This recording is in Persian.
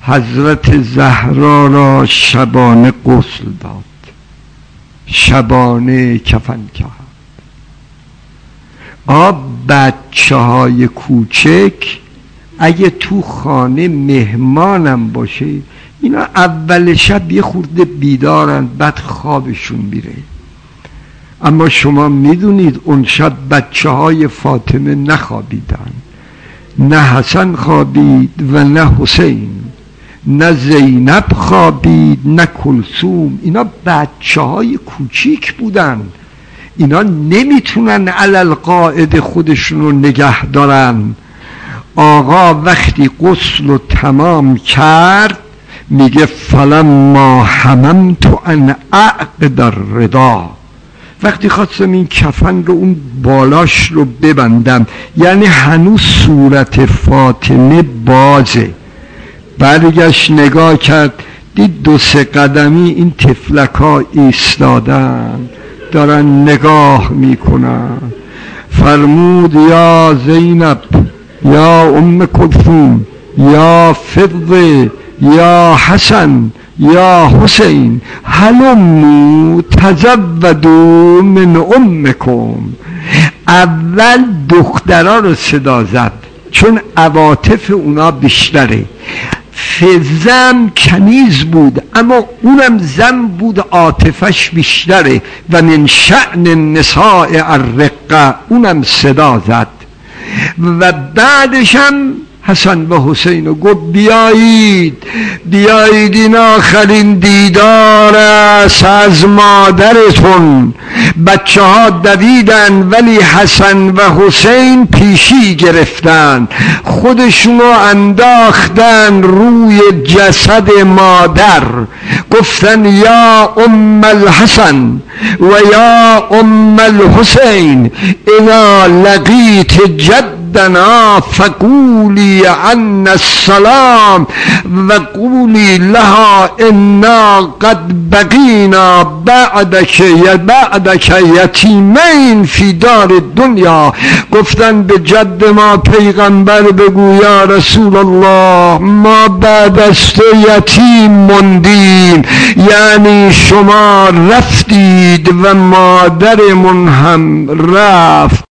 حضرت زهرا را شبانه غسل داد، شبانه کفن کرد. بچه های کوچک اگه تو خانه مهمانم باشه، اینا اول شب یه خورده بیدارن، بعد خوابشون میره. اما شما میدونید اون شب بچه های فاطمه نخوابیدن، نه حسن خوابید و نه حسین، نه زینب خوابید نه کلثوم. اینا بچه های کوچیک بودن، اینا نمیتونن علل قاعده خودشون رو نگه دارن. آقا وقتی غسل رو تمام کرد میگه فلما هممت ان اعقد الردا، وقتی خواستم این کفن رو اون بالاش رو ببندم، یعنی هنوز صورت فاطمه بازه، برگشت نگاه کرد، دید 2-3 قدمی این تفلک ها ایستادن دارن نگاه میکنن. فرمود یا زینب، یا ام کلثوم، یا فضه، یا حسن، یا حسین، هلموا تزودوا من امکم. اول دخترها رو صدا زد چون عواطف اونا بیشتره. فزم کنیز بود اما اونم زن بود، عاطفش بیشتره. و من شأن النساء الرقه، اونم صدا زد. و بعدش هم حسن و حسین رو گفت بیایید این آخرین دیدار است از مادرتون. بچه ها دویدن ولی حسن و حسین پیشی گرفتن، خودشونو انداختن روی جسد مادر، گفتن یا ام الحسن و یا ام الحسین اذا لقیت جدنا فقولی عنا السلام و قولی لها انا قد بقینا بعدک یتیمین فی دار الدنیا. گفتن به جد ما پیغمبر بگو یا رسول الله ما بعد از تو یتیم موندیم، یعنی شما رفتید و مادرمون هم رفت.